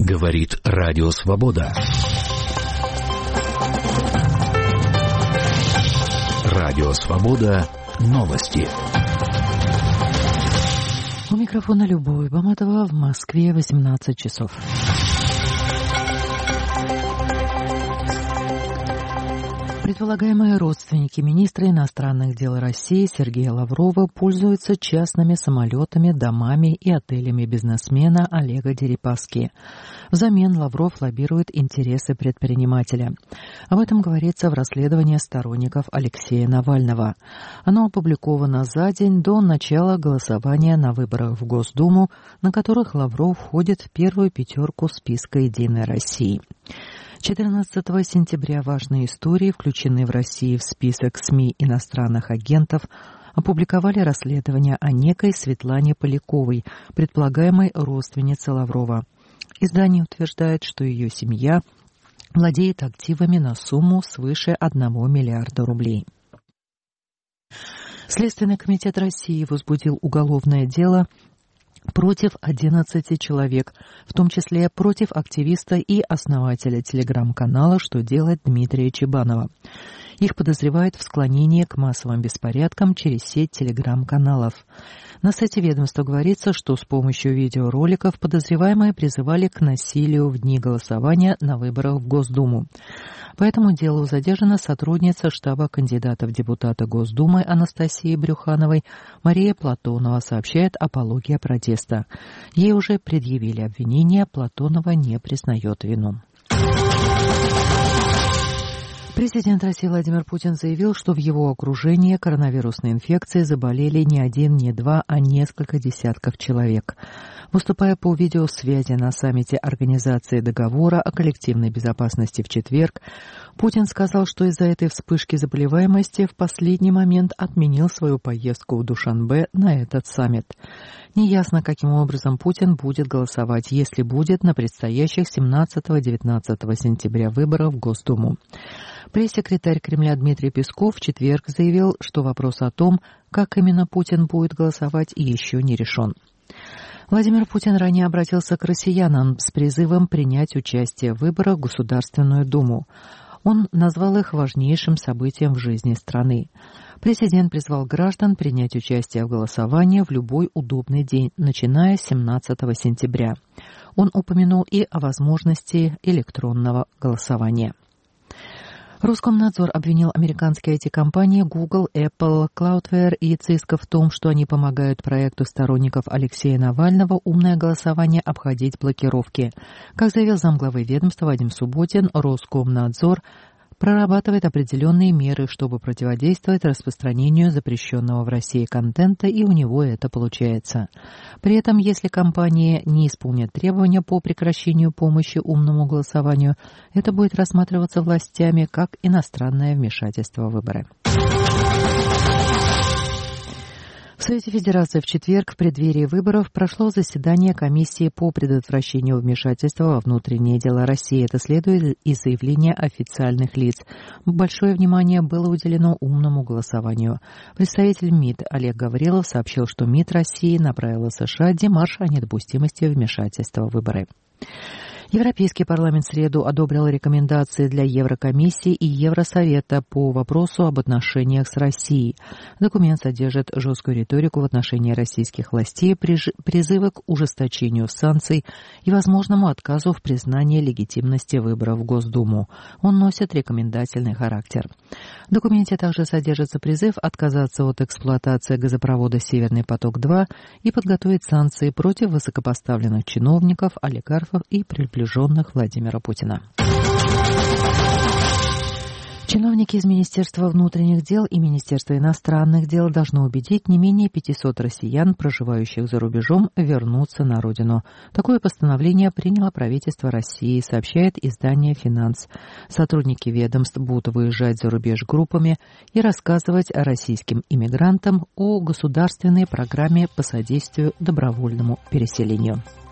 Говорит Радио Свобода. Радио Свобода. Новости. У микрофона Любовь Баматова, в Москве 18 часов. Предполагаемые родственники министра иностранных дел России Сергея Лаврова пользуются частными самолетами, домами и отелями бизнесмена Олега Дерипаски. Взамен Лавров лоббирует интересы предпринимателя. Об этом говорится в расследовании сторонников Алексея Навального. Оно опубликовано за день до начала голосования на выборах в Госдуму, на которых Лавров входит в первую пятерку списка «Единой России». 14 сентября важные истории, включенные в России в список СМИ иностранных агентов, опубликовали расследование о некой Светлане Поляковой, предполагаемой родственнице Лаврова. Издание утверждает, что ее семья владеет активами на сумму свыше 1 миллиарда рублей. Следственный комитет России возбудил уголовное дело против 11 человек, в том числе против активиста и основателя телеграм-канала «Что делать» Дмитрия Чебанова. Их подозревают в склонении к массовым беспорядкам через сеть телеграм-каналов. На сайте ведомства говорится, что с помощью видеороликов подозреваемые призывали к насилию в дни голосования на выборах в Госдуму. По этому делу задержана сотрудница штаба кандидата в депутаты Госдумы Анастасии Брюхановой Мария Платонова, сообщает «Апология протеста». Ей уже предъявили обвинение, Платонова не признает вину. Президент России Владимир Путин заявил, что в его окружении коронавирусной инфекцией заболели не один, не два, а несколько десятков человек. Выступая по видеосвязи на саммите Организации договора о коллективной безопасности в четверг, Путин сказал, что из-за этой вспышки заболеваемости в последний момент отменил свою поездку в Душанбе на этот саммит. Неясно, каким образом Путин будет голосовать, если будет на предстоящих 17-19 сентября выборах в Госдуму. Пресс-секретарь Кремля Дмитрий Песков в четверг заявил, что вопрос о том, как именно Путин будет голосовать, еще не решен. Владимир Путин ранее обратился к россиянам с призывом принять участие в выборах в Государственную Думу. Он назвал их важнейшим событием в жизни страны. Президент призвал граждан принять участие в голосовании в любой удобный день, начиная с 17 сентября. Он упомянул и о возможности электронного голосования. Роскомнадзор обвинил американские IT-компании Google, Apple, Cloudflare и Cisco в том, что они помогают проекту сторонников Алексея Навального «Умное голосование» обходить блокировки. Как заявил замглавы ведомства Вадим Субботин, Роскомнадзор прорабатывает определенные меры, чтобы противодействовать распространению запрещенного в России контента, и у него это получается. При этом, если компании не исполнят требования по прекращению помощи умному голосованию, это будет рассматриваться властями как иностранное вмешательство в выборы. В Совете Федерации в четверг в преддверии выборов прошло заседание комиссии по предотвращению вмешательства во внутренние дела России. Это следует из заявления официальных лиц. Большое внимание было уделено умному голосованию. Представитель МИД Олег Гаврилов сообщил, что МИД России направила США демарш о недопустимости вмешательства в выборы. Европейский парламент в среду одобрил рекомендации для Еврокомиссии и Евросовета по вопросу об отношениях с Россией. Документ содержит жесткую риторику в отношении российских властей, призывы к ужесточению санкций и возможному отказу в признании легитимности выборов в Госдуму. Он носит рекомендательный характер. В документе также содержится призыв отказаться от эксплуатации газопровода «Северный поток-2» и подготовить санкции против высокопоставленных чиновников, олигархов и приближенных Владимира Путина. Чиновники из Министерства внутренних дел и Министерства иностранных дел должны убедить не менее 500 россиян, проживающих за рубежом, вернуться на родину. Такое постановление приняло правительство России, сообщает издание «Финанс». Сотрудники ведомств будут выезжать за рубеж группами и рассказывать российским иммигрантам о государственной программе по содействию добровольному переселению.